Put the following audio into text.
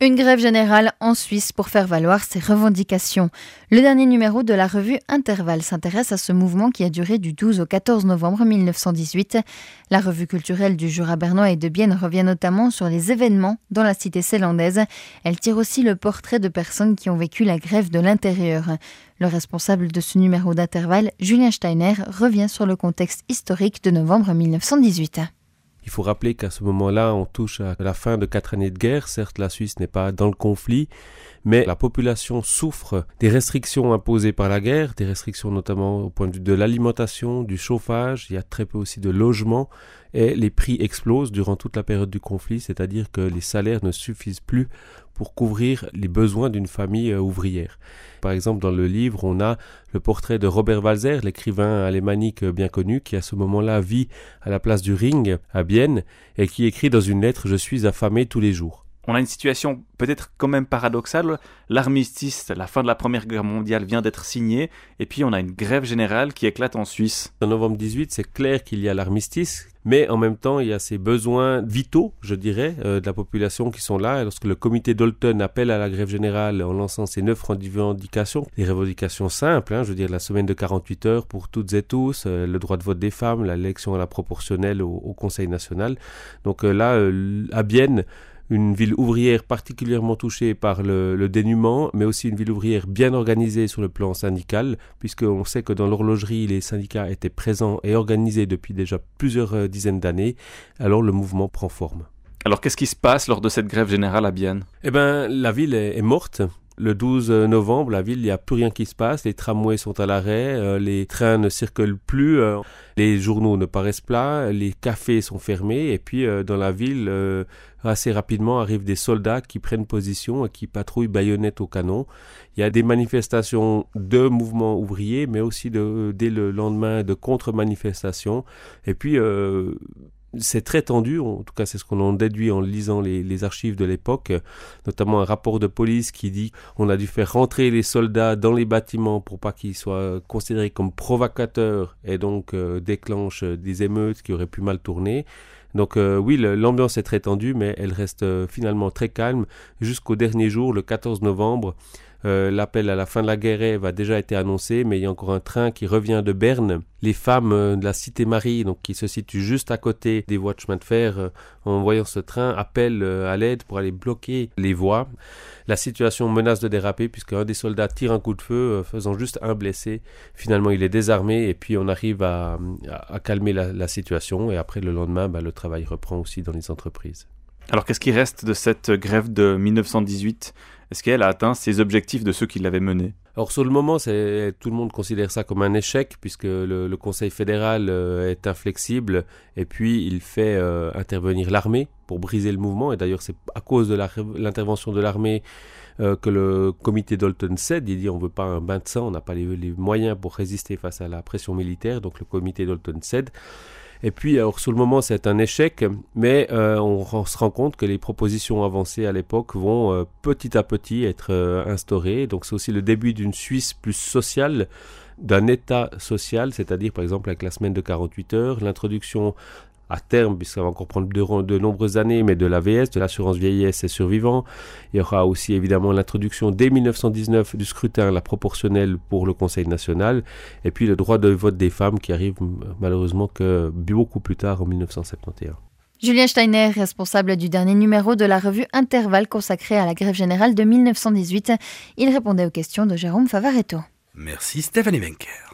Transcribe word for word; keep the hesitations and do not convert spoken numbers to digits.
Une grève générale en Suisse pour faire valoir ses revendications. Le dernier numéro de la revue Intervalle s'intéresse à ce mouvement qui a duré du douze au quatorze novembre mille neuf cent dix-huit. La revue culturelle du Jura bernois et de Bienne revient notamment sur les événements dans la cité zélandaise. Elle tire aussi le portrait de personnes qui ont vécu la grève de l'intérieur. Le responsable de ce numéro d'Intervalle, Julien Steiner, revient sur le contexte historique de novembre mille neuf cent dix-huit. Il faut rappeler qu'à ce moment-là, on touche à la fin de quatre années de guerre. Certes, la Suisse n'est pas dans le conflit, mais la population souffre des restrictions imposées par la guerre, des restrictions notamment au point de vue de l'alimentation, du chauffage, il y a très peu aussi de logements, et les prix explosent durant toute la période du conflit, c'est-à-dire que les salaires ne suffisent plus pour couvrir les besoins d'une famille ouvrière. Par exemple, dans le livre, on a le portrait de Robert Walser, l'écrivain alémanique bien connu, qui à ce moment-là vit à la place du Ring, à Bienne, et qui écrit dans une lettre « Je suis affamé tous les jours ». On a une situation peut-être quand même paradoxale. L'armistice, la fin de la Première Guerre mondiale vient d'être signée, et puis on a une grève générale qui éclate en Suisse. En novembre dix-huit, c'est clair qu'il y a l'armistice, mais en même temps, il y a ces besoins vitaux, je dirais, euh, de la population qui sont là. Et lorsque le comité d'Olten appelle à la grève générale en lançant ces neuf revendications, des revendications simples, hein, je veux dire la semaine de quarante-huit heures pour toutes et tous, euh, le droit de vote des femmes, l'élection à la proportionnelle au, au Conseil national. Donc euh, là, euh, à Bienne, une ville ouvrière particulièrement touchée par le, le dénuement, mais aussi une ville ouvrière bien organisée sur le plan syndical, puisqu'on sait que dans l'horlogerie, les syndicats étaient présents et organisés depuis déjà plusieurs euh, dizaines d'années, alors le mouvement prend forme. Alors qu'est-ce qui se passe lors de cette grève générale à Bienne ? Eh bien, la ville est, est morte. Le douze novembre, la ville, il n'y a plus rien qui se passe, les tramways sont à l'arrêt, euh, les trains ne circulent plus, euh, les journaux ne paraissent pas, les cafés sont fermés, et puis euh, dans la ville, euh, assez rapidement arrivent des soldats qui prennent position et qui patrouillent baïonnettes au canon. Il y a des manifestations de mouvements ouvriers, mais aussi de, dès le lendemain de contre-manifestations, et puis euh, c'est très tendu, en tout cas c'est ce qu'on en déduit en lisant les, les archives de l'époque, notamment un rapport de police qui dit qu'on a dû faire rentrer les soldats dans les bâtiments pour pas qu'ils soient considérés comme provocateurs et donc euh, déclenchent des émeutes qui auraient pu mal tourner. Donc euh, oui, le, l'ambiance est très tendue, mais elle reste euh, finalement très calme jusqu'au dernier jour, le quatorze novembre. Euh, l'appel à la fin de la guerre a déjà été annoncé, mais il y a encore un train qui revient de Berne. Les femmes euh, de la Cité Marie, donc qui se situe juste à côté des voies de chemin de fer, euh, en voyant ce train, appellent euh, à l'aide pour aller bloquer les voies. La situation menace de déraper puisqu'un des soldats tire un coup de feu, euh, faisant juste un blessé. Finalement, il est désarmé et puis on arrive à, à, à calmer la, la situation. Et après, le lendemain, bah, le travail reprend aussi dans les entreprises. Alors qu'est-ce qui reste de cette grève de mille neuf cent dix-huit ? Est-ce qu'elle a atteint ses objectifs de ceux qui l'avaient menée ? Alors sur le moment, c'est, tout le monde considère ça comme un échec puisque le, le Conseil fédéral euh, est inflexible et puis il fait euh, intervenir l'armée pour briser le mouvement. Et d'ailleurs, c'est à cause de la, l'intervention de l'armée euh, que le comité d'Olten cède. Il dit on ne veut pas un bain de sang, on n'a pas les, les moyens pour résister face à la pression militaire, donc le comité d'Olten cède. Et puis, alors, sur le moment, c'est un échec, mais euh, on, on se rend compte que les propositions avancées à l'époque vont euh, petit à petit être euh, instaurées. Donc, c'est aussi le début d'une Suisse plus sociale, d'un État social, c'est-à-dire, par exemple, avec la semaine de quarante-huit heures, l'introduction à terme, puisque ça va encore prendre de, de nombreuses années, mais de l'A V S, de l'assurance vieillesse et survivants. Il y aura aussi évidemment l'introduction dès mille neuf cent dix-neuf du scrutin, la proportionnelle pour le Conseil national, et puis le droit de vote des femmes qui arrive malheureusement que beaucoup plus tard, en mille neuf cent soixante et onze. Julien Steiner, responsable du dernier numéro de la revue Intervalle consacrée à la grève générale de mille neuf cent dix-huit. Il répondait aux questions de Jérôme Favaretto. Merci Stéphanie Wenker.